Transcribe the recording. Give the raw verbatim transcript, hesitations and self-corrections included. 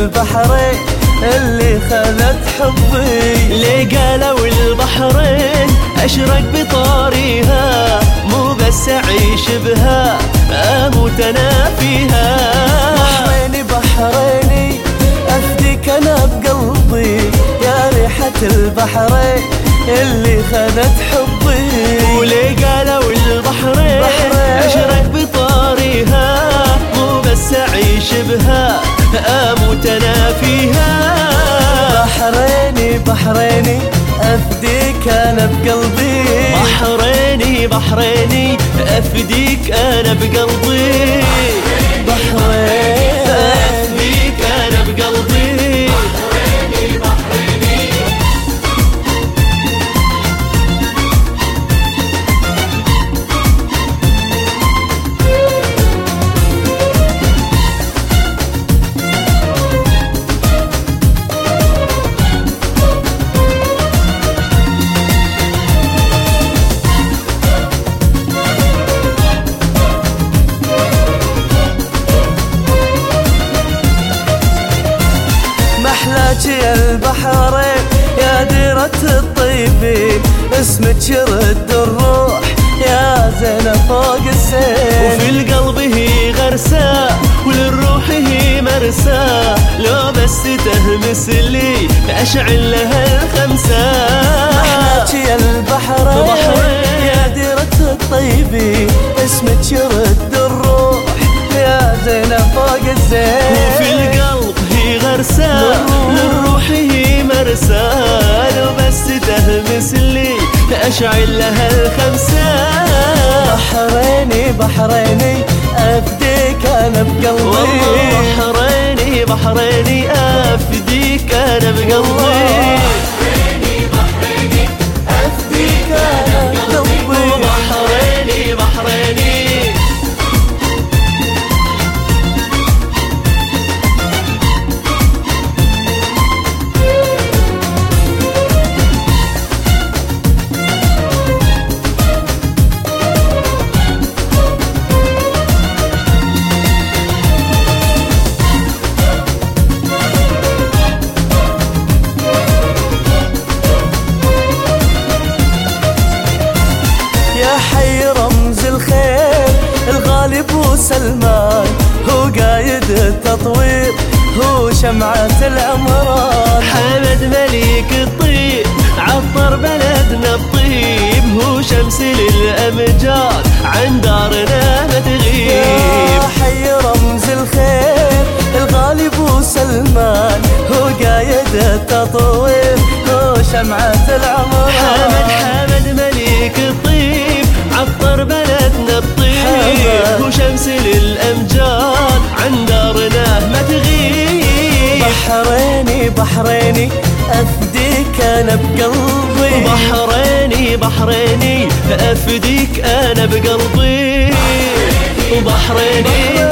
البحرين اللي خذت حبي. ليه قالوا البحرين أشرق بطاريها، مو بس أعيش بها أموت أنا فيها. بحريني بحريني أفديك أنا بقلبي، يا ريحة البحرين اللي خذت حبي. وليه قالوا البحرين أشرق بطاريها، مو بس أعيش بها أموت أنا فيها. بحريني بحريني أفديك أنا بقلبي. بحريني بحريني أفديك أنا بقلبي. بحرين أفديك أنا بقلبي. بحريني بحريني محلاك يا البحرين يا ديرة الطيبين، اسمك يرد الروح يا زينة فوق السين. وفي القلب هي غرسة وللروح هي مرسى، لو بس تهمس لي أشعل لها الخمسة. محلاك يا البحرين يا ديرة الطيبين، اسمك يرد الروح يا زينة فوق الزين. وفي القلب هي غرسة للروح هي مرسى، لو بس تهمس لي أشعل لها الخمسة. بحريني بحريني أفديك أنا بقلبي. والله بحريني بحريني أفديك أنا بقلبي. بحريني بحريني أفديك أنا بقلبي. بحريني بحريني ابو سلمان هو قايد التطوير، هو شمعة العمران. حمد مليك الطيب عطر بلدنا الطيب، هو شمس للأمجاد عن دارنا ما تغيب. يا حي رمز الخير الغالي ابو سلمان، هو قايد التطوير هو شمعة العمران. حمد حمد مليك الطيب عطر بلدنا الطيب، هو شمس للأمجاد عن دارنا ما تغيب. بحريني بحريني أفديك أنا بقلبي. بحريني بحريني أفديك أنا بقلبي. وبحريني